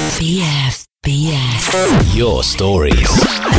BFBS. Your stories.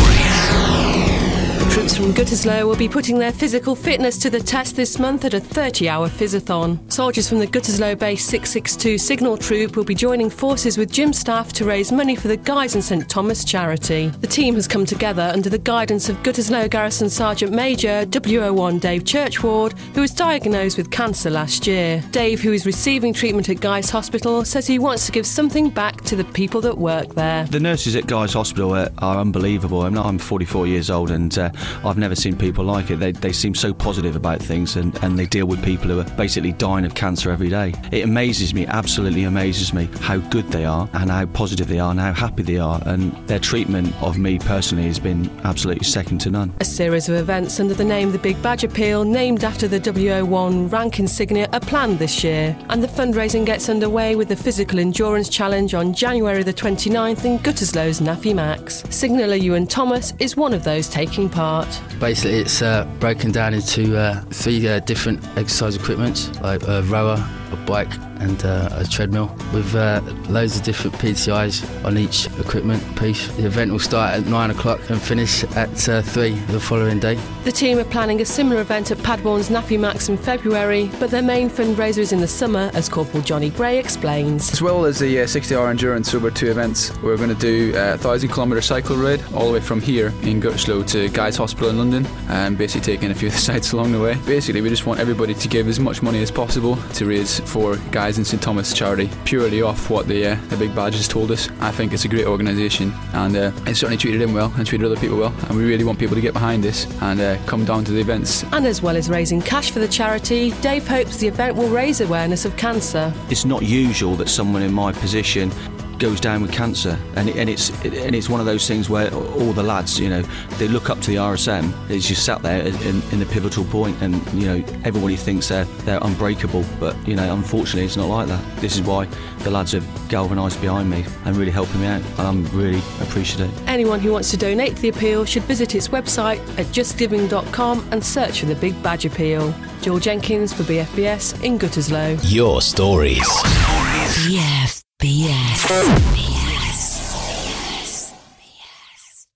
Troops from Gütersloh will be putting their physical fitness to the test this month at a 30-hour physathon. Soldiers from the Gütersloh Base 662 Signal Troop will be joining forces with gym staff to raise money for the Guy's and St Thomas charity. The team has come together under the guidance of Gütersloh Garrison Sergeant Major W01 Dave Churchward, who was diagnosed with cancer last year. Dave, who is receiving treatment at Guy's Hospital, says he wants to give something back to the people that work there. The nurses at Guy's Hospital are unbelievable. I'm 44 years old and I've never seen people like it. They seem so positive about things and they deal with people who are basically dying of cancer every day. It amazes me, absolutely amazes me, how good they are and how positive they are and how happy they are, and their treatment of me personally has been absolutely second to none. A series of events under the name The Big Badge Appeal, named after the W01 rank insignia, are planned this year, and the fundraising gets underway with the Physical Endurance Challenge on January the 29th in Gütersloh's NAFI Max. Signaller Ewan Thomas is one of those taking part. Basically, it's broken down into three different exercise equipments, like a rower, a bike and a treadmill, with loads of different PTIs on each equipment piece. The event will start at 9 o'clock and finish at 3 the following day. The team are planning a similar event at Padbourne's NAFI Max in February, but their main fundraiser is in the summer, as Corporal Johnny Gray explains. As well as the 60-hour endurance over 2 events, we're going to do a 1,000-kilometre cycle ride all the way from here in Gütersloh to Guy's Hospital in London, and basically taking a few of the sites along the way. Basically, we just want everybody to give as much money as possible to raise for Guy's and St Thomas charity, purely off what the Big Badge has told us. I think it's a great organisation, and it's certainly treated him well and treated other people well, and we really want people to get behind this and come down to the events. And as well as raising cash for the charity, Dave hopes the event will raise awareness of cancer. It's not usual that someone in my position goes down with cancer, and it's one of those things where all the lads, they look up to the RSM. It's just sat there in the pivotal point, and everybody thinks they're unbreakable, but unfortunately it's not like that. This is why the lads have galvanised behind me and really helping me out, and I'm really appreciative. Anyone who wants to donate to the appeal should visit its website at justgiving.com and search for the Big Badge Appeal. Joel Jenkins for BFBS in Gütersloh. Your stories. BFBS.